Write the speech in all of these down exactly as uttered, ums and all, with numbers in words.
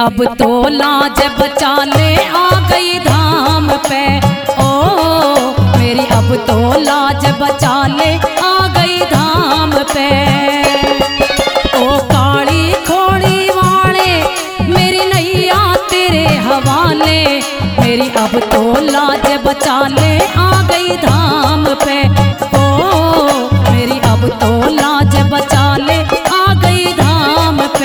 अब तो लाज बचा ले आ गई धाम पे। ओ मेरी अब तो लाज बचा ले आ गई धाम पे। ओ काली खोड़ी वाले मेरी नैया तेरे हवाले, मेरी अब तो लाज बचा ले आ गई धाम पे। ओ मेरी अब तो लाज बचा ले आ गई धाम पे।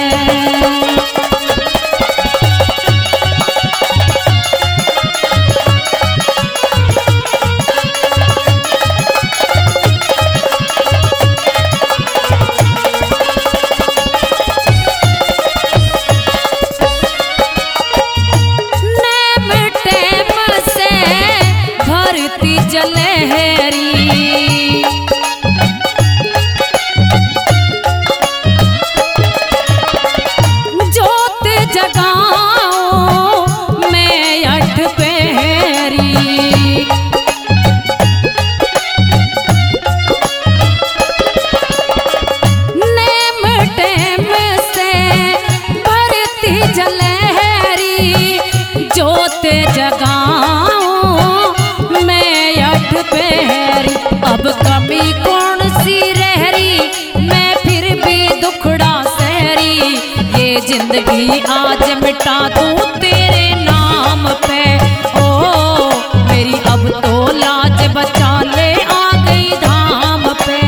अब कमी कौन सी रह रही, मैं फिर भी दुखड़ा सहरी। ये जिंदगी आज मिटा दूं तेरे नाम पे। ओ मेरी अब तो लाज बचा ले आ गई धाम पे।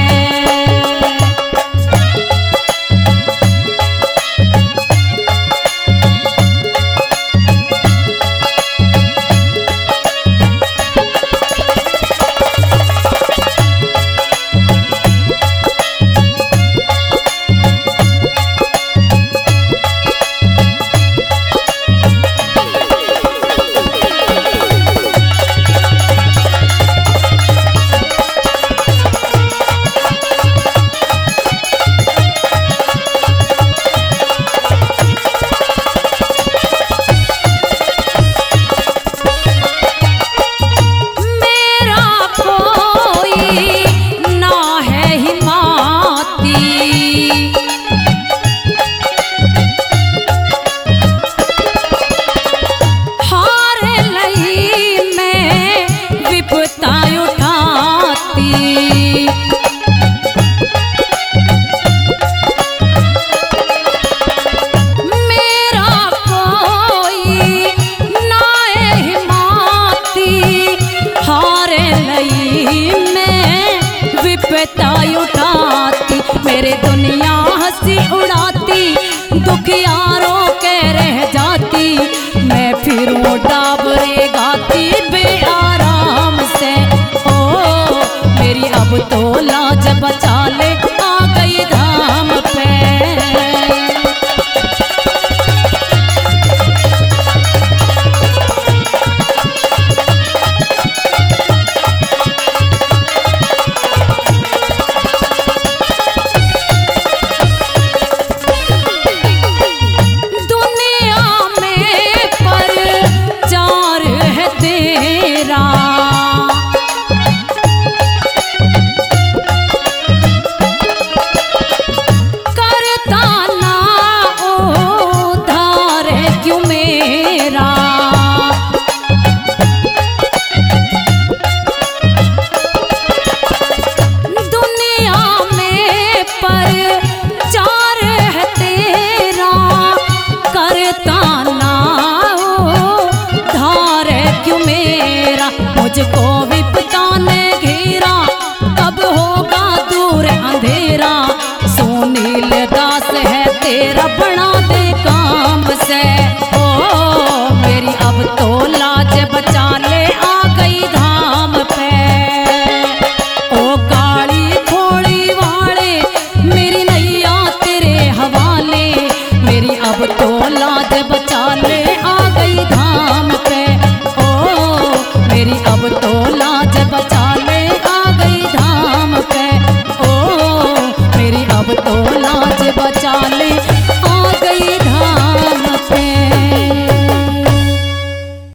उठाती मेरे दुनिया हंसी उड़ाती, दुखियारों के रह जाती। मैं फिरूं डाबरे गाती बेआराम से। ओ मेरी अब तो लाज बचा ले आ गई धाम पे। करता ना उधार क्यों मेरा,